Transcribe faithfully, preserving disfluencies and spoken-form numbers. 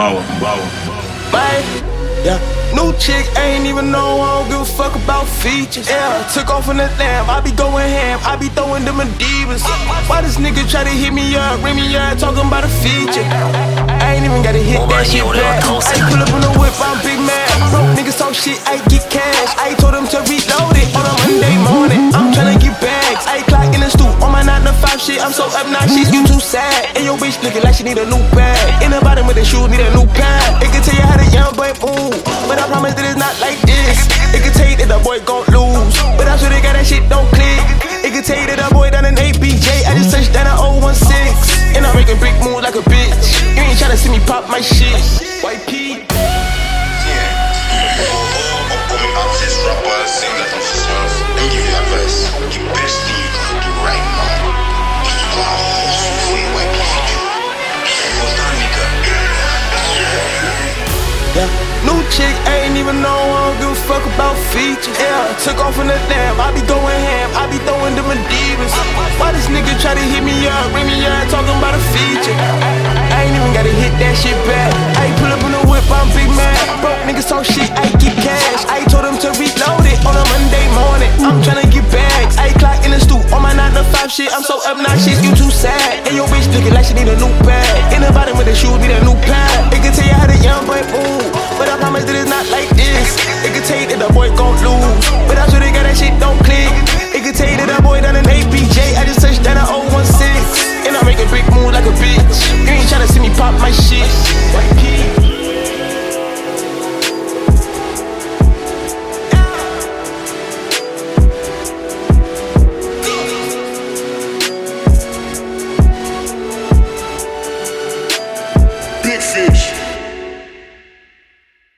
Baller, baller. Bye. Yeah. New chick, ain't even know, I don't give a fuck about features. Yeah, took off in the lamb, I be going ham, I be throwing them divas. Why this nigga try to hit me up, ring me up, talking about a feature? I ain't even gotta hit that shit back. I pull up on the whip, I'm big mad. Broke niggas talk shit, I get cash. I told them to reload it on a Monday morning. I'm tryna get bags, I clock in the stoop on my nine to five shit. I'm so obnoxious, you too sad. And your bitch looking like she need a new bag. In the bottom of the shoe, need a new pad. It can tell you how the young boy move, but I promise that it's not like this. It can tell you that the boy gon' lose, but I'm sure they got that shit don't click. It can tell you that the boy down in A B J, I just touched down at oh one six. And I'm making brick moves like a bitch. You ain't tryna see me pop my shit. White P. Artist, rapper, singer, musicians. Let me give you advice. The best thing you can do right now is to go out and hustle for a white future. What's that, nigga? Yeah, new chick, ain't even know, I don't give a fuck about features. Yeah, took off in the lamb, I be going ham, I be throwing them divas. Why this nigga try to hit me up, ring me up, talking about a feature? I ain't even gotta hit that shit back. I pull up in the whip, I'm big mad. Broke niggas talk shit, I get cash. I told them to reload it on a Monday morning. I'm tryna get bags, I clock in the stoop on my nine to five shit. I'm so obnoxious, you too sad. And your bitch looking like she need a new bag. In the bottom of the shoe, need a new pack.